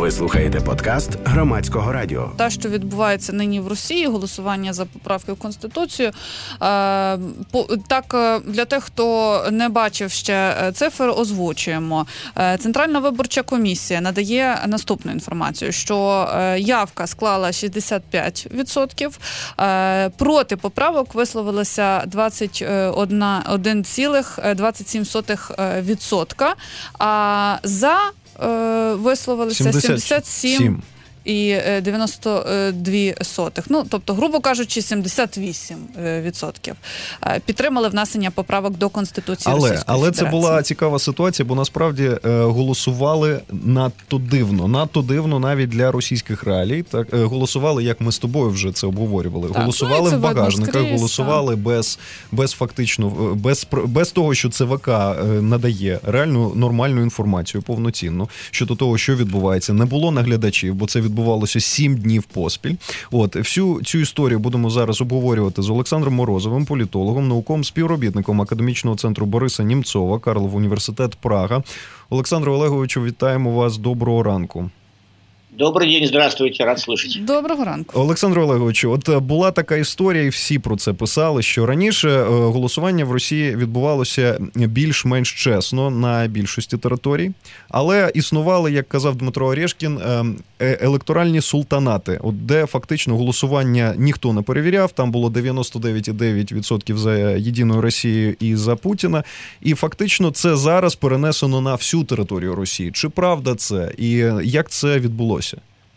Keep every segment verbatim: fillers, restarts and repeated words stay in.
Ви слухаєте подкаст Громадського радіо. Те, що відбувається нині в Росії, голосування за поправки в Конституцію. Так, для тих, хто не бачив ще цифр, озвучуємо. Центральна виборча комісія надає наступну інформацію, що явка склала шістдесят п'ять відсотків, проти поправок висловилося двадцять один цілих двадцять сім сотих відсотка, а за висловилися сімдесят сім і дев'яносто дві сотих. Ну, тобто, грубо кажучи, сімдесят вісім відсотків підтримали внесення поправок до Конституції але, Російської але Федерації. Але це була цікава ситуація, бо насправді голосували надто дивно. Надто дивно навіть для російських реалій. Так, голосували, як ми з тобою вже це обговорювали. Так, голосували ну, в багажниках, голосували без, без фактично, без, без того, що ЦВК надає реальну нормальну інформацію, повноцінну, щодо того, що відбувається. Не було наглядачів, бо це відбувалося сім днів поспіль. От, всю цю історію будемо зараз обговорювати з Олександром Морозовим, політологом, науковим співробітником Академічного центру Бориса Німцова, Карлов університет Прага. Олександре Олеговичу, вітаємо вас. Доброго ранку. Добрий день, здравствуйте, рад слышать. Доброго ранку. Олександр Олеговичу, от була така історія, і всі про це писали, що раніше голосування в Росії відбувалося більш-менш чесно на більшості територій, але існували, як казав Дмитро Орешкін, електоральні султанати, от де фактично голосування ніхто не перевіряв, там було дев'яносто дев'ять цілих дев'ять відсотків за Єдиною Росією і за Путіна, і фактично це зараз перенесено на всю територію Росії. Чи правда це? І як це відбулося?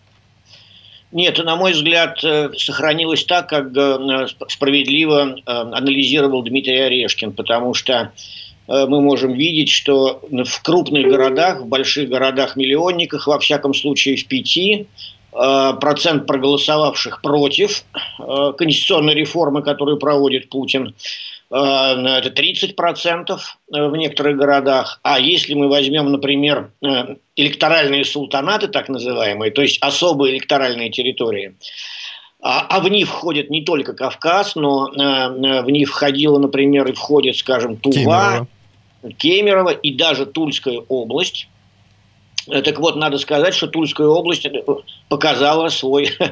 Нет, на мой взгляд, сохранилось так, как справедливо анализировал Дмитрий Орешкин, потому что мы можем видеть, что в крупных городах, в больших городах-миллионниках, во всяком случае в пяти, процент проголосовавших против конституционной реформы, которую проводит Путин, это тридцать процентов в некоторых городах. А если мы возьмем, например, электоральные султанаты, так называемые, то есть особые электоральные территории, а, а в них входит не только Кавказ, но в них входило, например, и входит, скажем, Тува, Кемерово, Кемерово и даже Тульская область. Так вот, надо сказать, что Тульская область показала свой, э,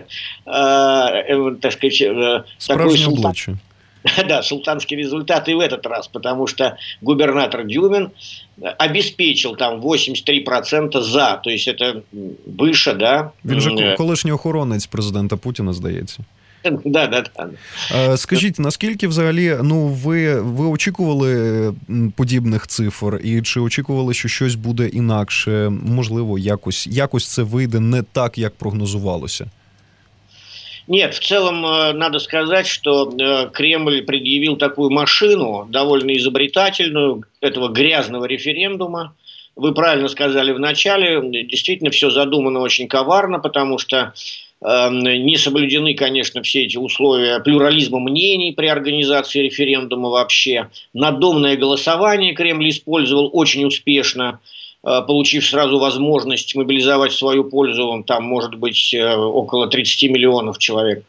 э, так сказать, э, такой султан. Да, султанский результат и в этот раз, потому что губернатор Дюмин обеспечил там восемьдесят три процента за, то есть это выше, да. Він же колишній охоронець президента Путіна, здається. Да, да, да. Скажіть, наскільки взагалі, ну, ви, ви очікували подібних цифр, і чи очікували, що щось буде інакше, можливо, якось, якось це вийде не так, як прогнозувалося? Нет, в целом надо сказать, что Кремль предъявил такую машину, довольно изобретательную, этого грязного референдума. Вы правильно сказали в начале, действительно все задумано очень коварно, потому что э, не соблюдены, конечно, все эти условия плюрализма мнений при организации референдума вообще. Надомное голосование Кремль использовал очень успешно, получив сразу возможность мобилизовать в свою пользу, там, может быть, около тридцать миллионов человек.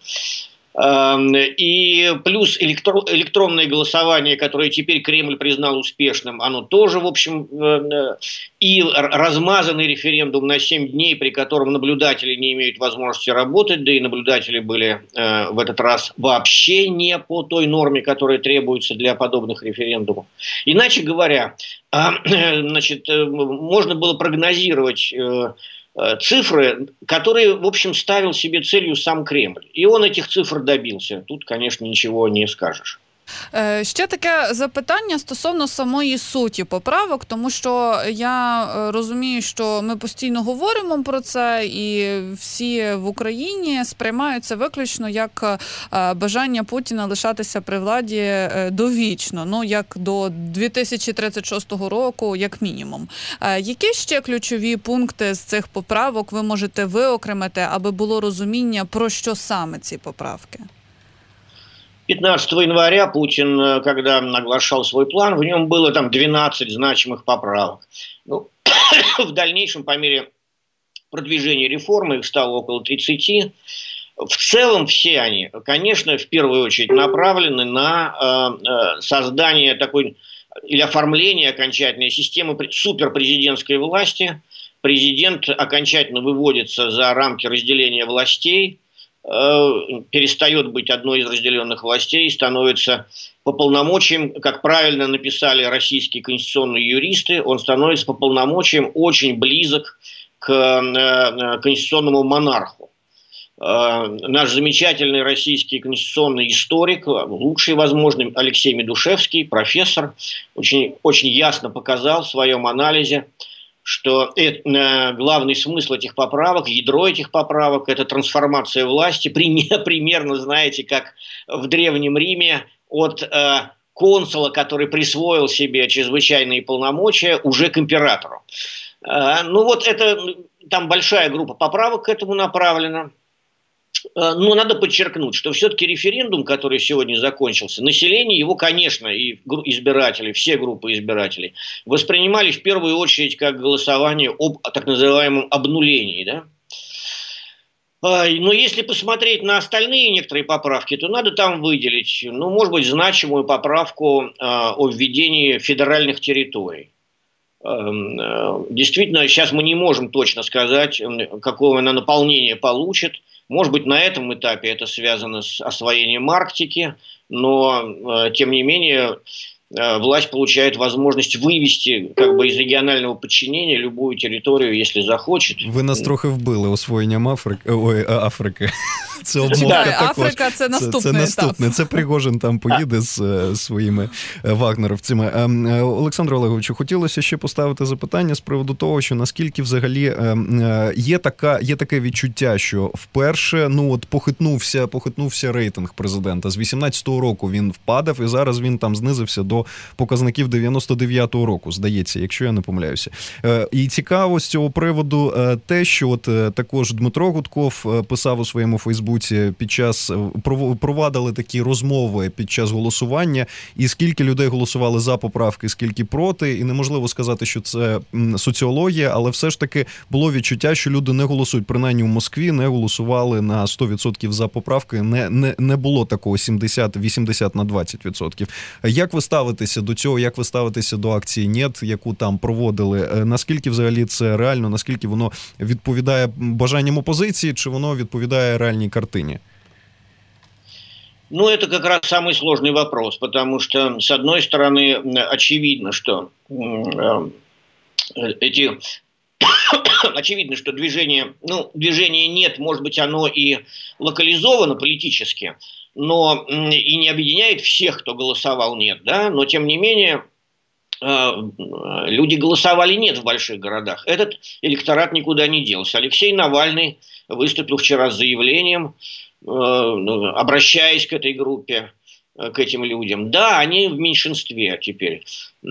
И плюс электронное голосование, которое теперь Кремль признал успешным, оно тоже, в общем, и размазанный референдум на семь дней, при котором наблюдатели не имеют возможности работать, да и наблюдатели были в этот раз вообще не по той норме, которая требуется для подобных референдумов. Иначе говоря, значит, можно было прогнозировать цифры, которые, в общем, ставил себе целью сам Кремль. И он этих цифр добился. Тут, конечно, ничего не скажешь. Ще таке запитання стосовно самої суті поправок, тому що я розумію, що ми постійно говоримо про це, і всі в Україні сприймають це виключно як бажання Путіна лишатися при владі довічно, ну, як до дві тисячі тридцять шостого року, як мінімум. Які ще ключові пункти з цих поправок ви можете виокремити, аби було розуміння, про що саме ці поправки? пятнадцатого января Путин, когда оглашал свой план, в нем было там двенадцать значимых поправок. Ну, в дальнейшем, по мере продвижения реформы, их стало около тридцати. В целом все они, конечно, в первую очередь направлены на э, создание такой или оформление окончательной системы суперпрезидентской власти, президент окончательно выводится за рамки разделения властей, перестает быть одной из разделенных властей и становится по полномочиям, как правильно написали российские конституционные юристы, он становится по полномочиям очень близок к конституционному монарху. Наш замечательный российский конституционный историк, лучший, возможно, Алексей Медушевский, профессор, очень, очень ясно показал в своем анализе, что это, главный смысл этих поправок, ядро этих поправок – это трансформация власти, примерно, знаете, как в Древнем Риме от э, консула, который присвоил себе чрезвычайные полномочия, уже к императору. Э, ну вот это, там большая группа поправок к этому направлена. Но надо подчеркнуть, что все-таки референдум, который сегодня закончился, население его, конечно, и избиратели, все группы избирателей, воспринимали в первую очередь как голосование об так называемом обнулении. Да? Но если посмотреть на остальные некоторые поправки, то надо там выделить, ну, может быть, значимую поправку о введении федеральных территорий. Действительно, сейчас мы не можем точно сказать, какое она наполнение получит. Может быть, на этом этапе это связано с освоением Арктики, но, тем не менее, власть получает возможность вивести как би, из регіонального підчинення любую територію, якщо захоче. Ви нас трохи вбили освоєнням Африки. Ой, Африки. Це обмовка да, також. Африка – це наступний це, це наступне. етап. Це Пригожин там поїде з своїми вагнеровцями. Олександру Олеговичу, хотілося ще поставити запитання з приводу того, що наскільки взагалі є, така, є таке відчуття, що вперше ну, от похитнувся, похитнувся рейтинг президента. З вісімнадцятого року він впадав, і зараз він там знизився до показників дев'яносто дев'ятого року, здається, якщо я не помиляюся. І цікаво з цього приводу те, що от також Дмитро Гудков писав у своєму Фейсбуці, під час провадили такі розмови під час голосування, і скільки людей голосували за поправки, скільки проти, і неможливо сказати, що це соціологія, але все ж таки було відчуття, що люди не голосують, принаймні у Москві не голосували на сто відсотків за поправки, не, не, не було такого сімдесят-вісімдесят на двадцять відсотків. Як ви ставитеся до цього, як ви ставитеся до акції «Нєт», яку там проводили? Наскільки взагалі це реально, наскільки воно відповідає бажанням опозиції, чи воно відповідає реальній картине? Ну, это как раз самый сложный вопрос, потому что, с одной стороны, очевидно, что эти... очевидно, что движение, ну, движение «Нет», может быть, оно и локализовано политически, но и не объединяет всех, кто голосовал «Нет», да, но, тем не менее, люди голосовали «Нет» в больших городах. Этот электорат никуда не делся. Алексей Навальный выступил вчера с заявлением, обращаясь к этой группе, к этим людям. Да, они в меньшинстве теперь,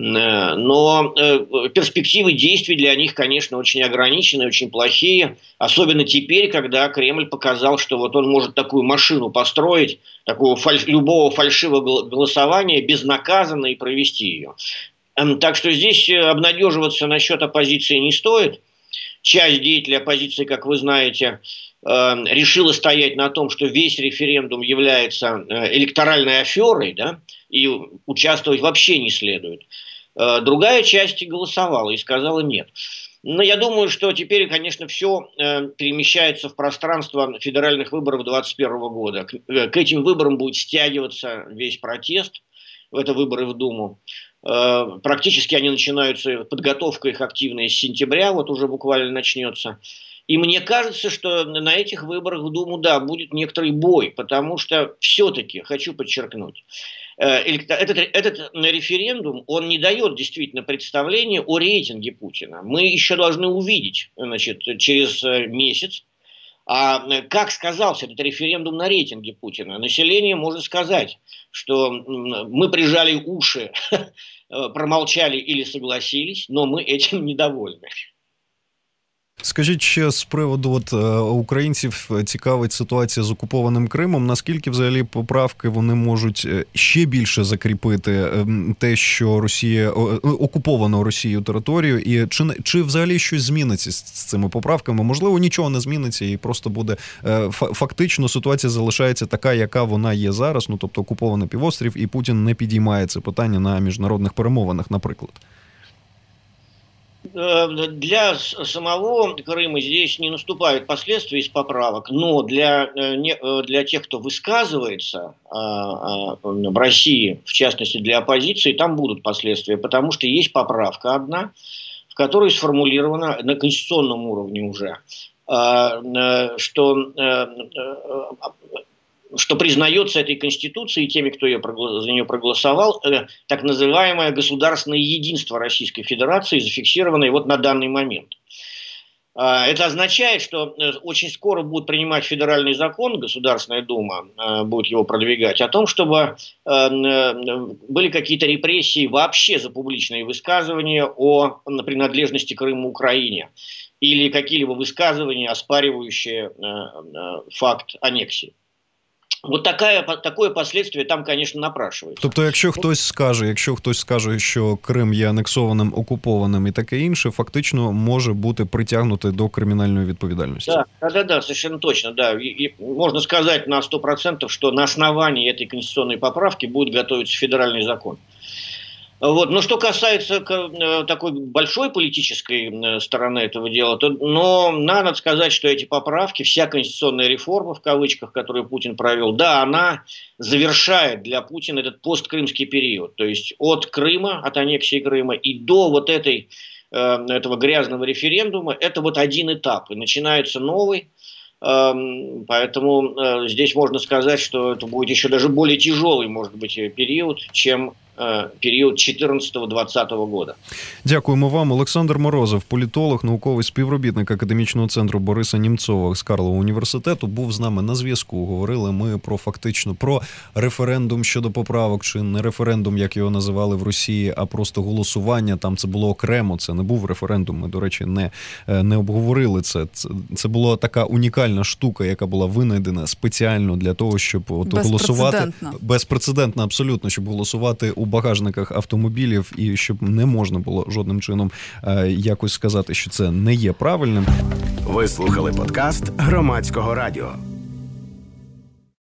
но перспективы действий для них, конечно, очень ограничены, очень плохие, особенно теперь, когда Кремль показал, что вот он может такую машину построить, такого фальш... любого фальшивого голосования безнаказанно и провести ее. Так что здесь обнадеживаться насчет оппозиции не стоит. Часть деятелей оппозиции, как вы знаете, решила стоять на том, что весь референдум является электоральной аферой, да, и участвовать вообще не следует. Другая часть голосовала и сказала «нет». Но я думаю, что теперь, конечно, все перемещается в пространство федеральных выборов двадцать первого года. К этим выборам будет стягиваться весь протест. Это выборы в Думу. Практически они начинаются, подготовка их активная с сентября, вот уже буквально начнется. И мне кажется, что на этих выборах в Думу, да, будет некоторый бой, потому что все-таки, хочу подчеркнуть, этот, этот референдум, он не дает действительно представления о рейтинге Путина. Мы еще должны увидеть, значит, через месяц, а как сказался этот референдум на рейтинге Путина. Население может сказать, что мы прижали уши, промолчали или согласились, но мы этим недовольны. Скажіть ще з приводу от, українців цікавить ситуація з окупованим Кримом. Наскільки взагалі поправки вони можуть ще більше закріпити те, що Росія окуповано Росією територію, і чи, чи взагалі щось зміниться з цими поправками? Можливо, нічого не зміниться і просто буде фактично ситуація залишається така, яка вона є зараз, ну тобто окупований півострів, і Путін не підіймає це питання на міжнародних перемовинах, наприклад. Для самого Крыма здесь не наступают последствия из поправок, но для, для тех, кто высказывается в России, в частности для оппозиции, там будут последствия, потому что есть поправка одна, в которой сформулировано на конституционном уровне уже, что, что признается этой Конституцией теми, кто ее, за нее проголосовал, так называемое государственное единство Российской Федерации, зафиксированное вот на данный момент. Это означает, что очень скоро будут принимать федеральный закон, Государственная Дума будет его продвигать, о том, чтобы были какие-то репрессии вообще за публичные высказывания о принадлежности Крыма Украине или какие-либо высказывания, оспаривающие факт аннексии. Вот такая, такое последствие там, конечно, напрашується. Тобто, якщо хтось скаже, якщо хтось скаже, що Крим є анексованим, окупованим і таке інше, фактично може бути притягнутий до кримінальної відповідальності. Да, да, да, да, совершенно точно, да. И, и можно сказать на сто процентов, что на основании этой конституционной поправки будет готовиться федеральный закон. Вот. Но что касается такой большой политической стороны этого дела, то но надо сказать, что эти поправки, вся конституционная реформа, в кавычках, которую Путин провел, да, она завершает для Путина этот посткрымский период. То есть от Крыма, от аннексии Крыма и до вот этой, этого грязного референдума, это вот один этап. И начинается новый. Поэтому здесь можно сказать, что это будет еще даже более тяжелый, может быть, период, чем період чотирнадцятого-двадцятого года. Дякуємо вам. Олександр Морозов, політолог, науковий співробітник Академічного центру Бориса Німцова з Карлового університету, був з нами на зв'язку. Говорили ми про фактично про референдум щодо поправок, чи не референдум, як його називали в Росії, а просто голосування. Там це було окремо, це не був референдум. Ми, до речі, не, не обговорили це. це. Це була така унікальна штука, яка була винайдена спеціально для того, щоб от голосувати. Безпрецедентна, абсолютно, щоб голосувати у багажниках автомобілів і щоб не можна було жодним чином е, якось сказати, що це не є правильним. Ви слухали подкаст Громадського радіо.